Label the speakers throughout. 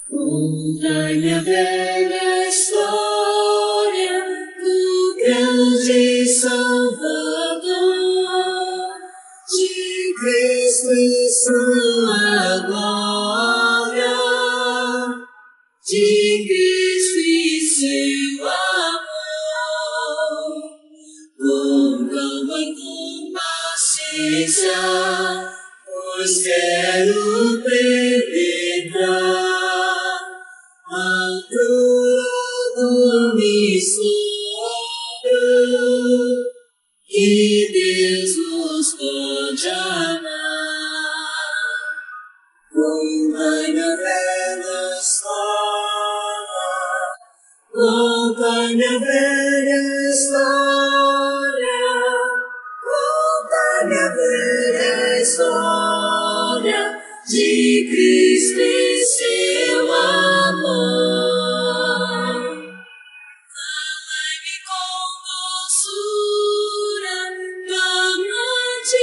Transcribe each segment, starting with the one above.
Speaker 1: Conta minha velha história do grande Salvador, de Cristo e sua glória, de Cristo e seu amor. Com calma e com paciência, pois quero penetrar a tua mistério, que Deus nos pode amar. Conta-me a velha história, conta-me a velha história, conta-me a velha história de Cristo e seu amor. Falai-me com doçura da amante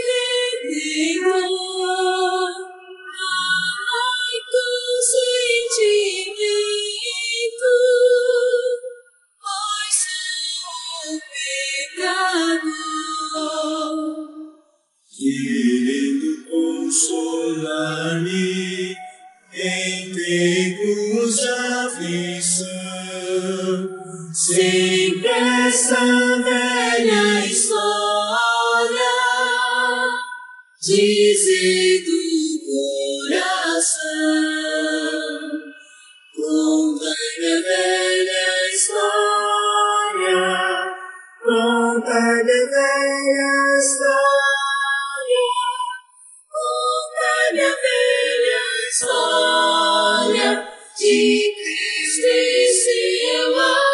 Speaker 1: Redentor. Falai com sentimento, pois sou pecador. Querendo consolar-me em tempos de aflição, sempre essa velha história dizer do coração. Conta-me a velha história, conta-me a velha história, conta-me a velha história de Cristo e seu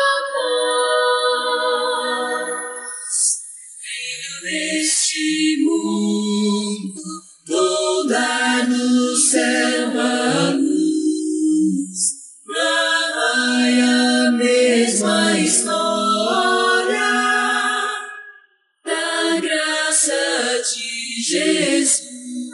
Speaker 1: amor. Veio neste mundo toda no céu a luz, narrai a mesma história da graça de Jesus.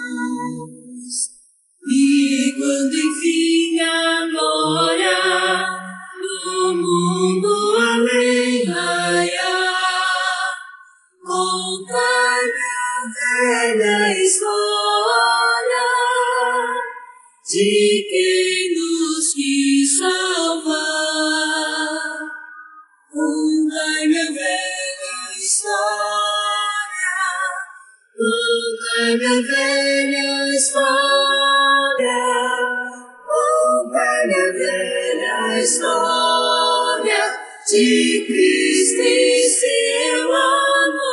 Speaker 1: E quando enfim a glória do mundo além raiar, conta-me a velha história de quem nos quis salvar. Conta-me a velha história, conta-me a velha história, conta-me a velha história de Cristo e seu amor.